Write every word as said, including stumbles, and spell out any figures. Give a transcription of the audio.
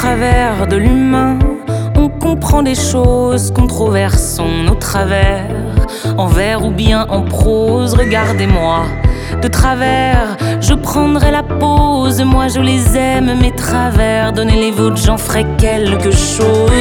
travers de l'humain, on comprend des choses, controversons nos travers. En vers ou bien en prose, regardez-moi de travers, je prendrai la pause. Moi je les aime, mes travers, donnez les vôtres, j'en ferai quelque chose.